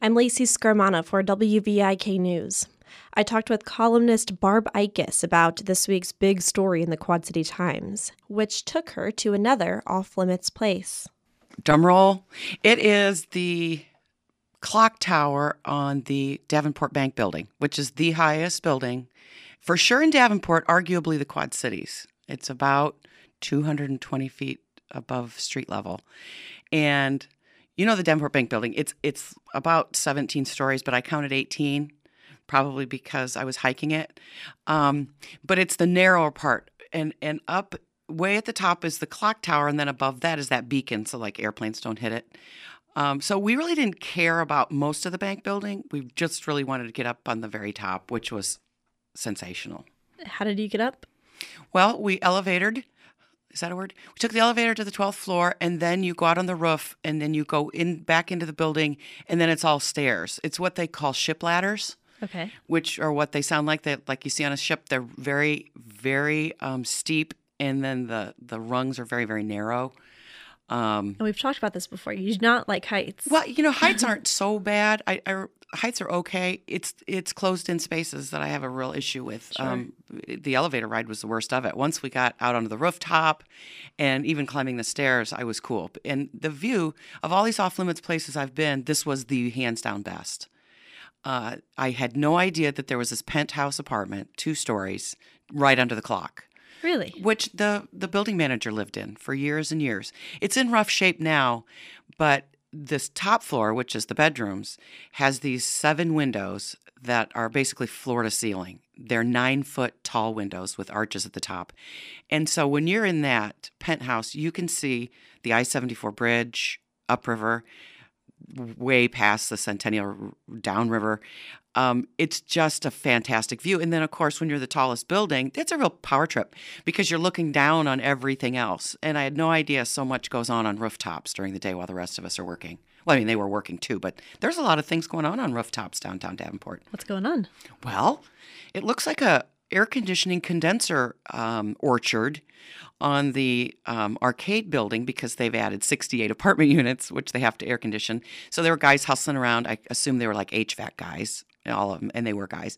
I'm Lacey Scarmana for WVIK News. I talked with columnist Barb Ickes about this week's big story in the Quad City Times, which took her to another off-limits place. Drumroll. It is the clock tower on the Davenport Bank building, which is the highest building, for sure in Davenport, arguably the Quad Cities. It's about 220 feet above street level. And you know the Davenport Bank building, it's about 17 stories, but I counted 18, probably because I was hiking it. But it's the narrower part. And up way at the top is the clock tower, and then above that is that beacon, so like airplanes don't hit it. So we really didn't care about most of the bank building. We just really wanted to get up on the very top, which was sensational. How did you get up? Well, we elevated. Is that a word? We took the elevator to the 12th floor, and then you go out on the roof, and then you go back into the building, and then it's all stairs. It's what they call ship ladders. Okay. Which are what they sound like. That like you see on a ship. They're very, very steep, and then the rungs are very, very narrow. And we've talked about this before. You do not like heights. Well, heights aren't so bad. Heights are okay. It's closed-in spaces that I have a real issue with. Sure. The elevator ride was the worst of it. Once we got out onto the rooftop and even climbing the stairs, I was cool. And the view of all these off-limits places I've been, this was the hands-down best. I had no idea that there was this penthouse apartment, 2 stories, right under the clock. Really? Which the building manager lived in for years and years. It's in rough shape now, but this top floor, which is the bedrooms, has these 7 windows that are basically floor to ceiling. They're 9-foot tall windows with arches at the top. And so when you're in that penthouse, you can see the I-74 bridge, upriver, way past the Centennial downriver. It's just a fantastic view. And then, of course, when you're the tallest building, it's a real power trip because you're looking down on everything else. And I had no idea so much goes on rooftops during the day while the rest of us are working. Well, I mean, they were working too, but there's a lot of things going on rooftops downtown Davenport. What's going on? Well, it looks like a air conditioning condenser orchard on the arcade building because they've added 68 apartment units, which they have to air condition. So there were guys hustling around. I assume they were like HVAC guys, all of them, and they were guys.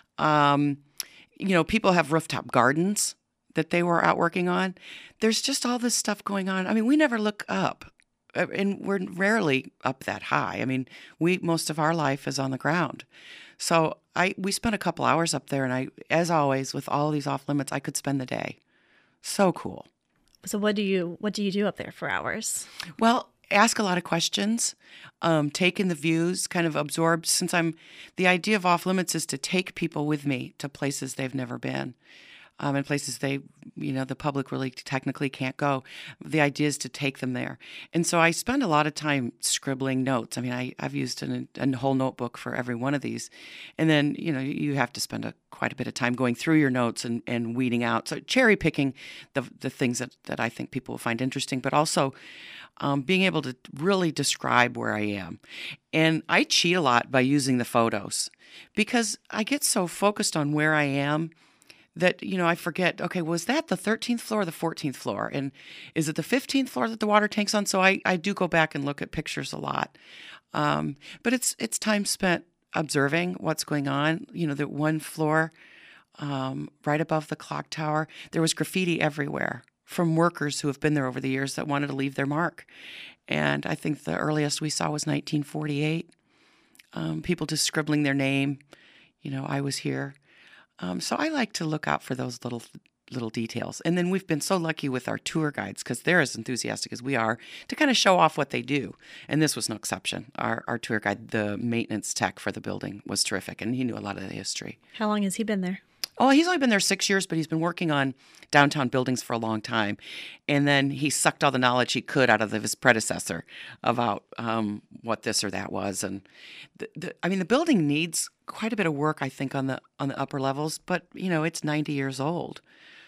People have rooftop gardens that they were out working on. There's just all this stuff going on. I mean, we never look up, and we're rarely up that high. I mean, most of our life is on the ground. So we spent a couple hours up there, and as always, with all these off limits, I could spend the day. So cool. So what do you do up there for hours? Well, ask a lot of questions, take in the views, kind of absorb. The idea of off limits is to take people with me to places they've never been. And places the public really technically can't go. The idea is to take them there. And so I spend a lot of time scribbling notes. I mean, I've used a whole notebook for every one of these. And then, you have to spend quite a bit of time going through your notes and weeding out. So cherry picking the things that I think people will find interesting, but also being able to really describe where I am. And I cheat a lot by using the photos because I get so focused on where I am that, I forget, okay, was that the 13th floor or the 14th floor? And is it the 15th floor that the water tank's on? So I do go back and look at pictures a lot. But it's time spent observing what's going on. The one floor right above the clock tower, there was graffiti everywhere from workers who have been there over the years that wanted to leave their mark. And I think the earliest we saw was 1948. People just scribbling their name. I was here. So I like to look out for those little details. And then we've been so lucky with our tour guides because they're as enthusiastic as we are to kind of show off what they do. And this was no exception. Our tour guide, the maintenance tech for the building, was terrific, and he knew a lot of the history. How long has he been there? Oh, he's only been there 6 years, but he's been working on downtown buildings for a long time. And then he sucked all the knowledge he could out of his predecessor about what this or that was. And the building needs quite a bit of work, I think, on the upper levels. But it's 90 years old,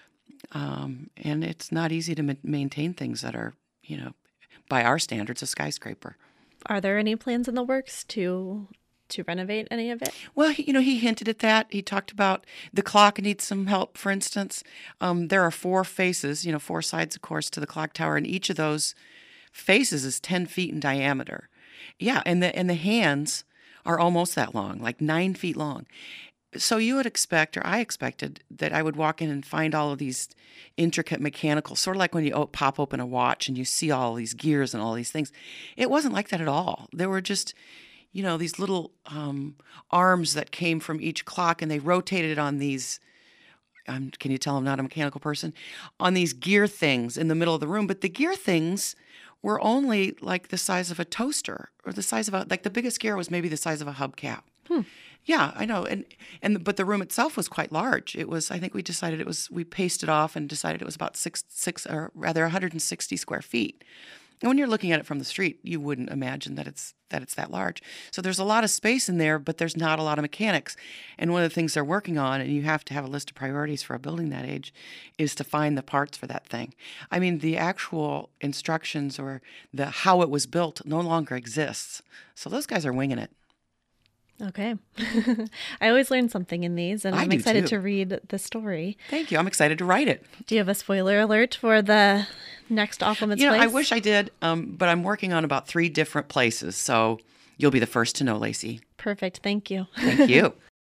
and it's not easy to maintain things that are, by our standards, a skyscraper. Are there any plans in the works to renovate any of it? Well, he hinted at that. He talked about the clock needs some help, for instance. There are 4 faces, 4 sides, of course, to the clock tower, and each of those faces is 10 feet in diameter. Yeah, and the hands are almost that long, like 9 feet long. So you would expect, or I expected, that I would walk in and find all of these intricate mechanical, sort of like when you pop open a watch and you see all these gears and all these things. It wasn't like that at all. There were just, these little arms that came from each clock, and they rotated on these. Can you tell I'm not a mechanical person? On these gear things in the middle of the room. But the gear things were only like the size of a toaster, or the size of like the biggest gear was maybe the size of a hubcap. Yeah, I know. But the room itself was quite large. It was, I think we paced it off and decided it was about 160 square feet. And when you're looking at it from the street, you wouldn't imagine that it's that large. So there's a lot of space in there, but there's not a lot of mechanics. And one of the things they're working on, and you have to have a list of priorities for a building that age, is to find the parts for that thing. I mean, the actual instructions or the how it was built no longer exists. So those guys are winging it. Okay. I always learn something in these, and I'm excited to read the story. Thank you. I'm excited to write it. Do you have a spoiler alert for the next Off Limits place? I wish I did, but I'm working on about 3 different places, so you'll be the first to know, Lacey. Perfect. Thank you. Thank you.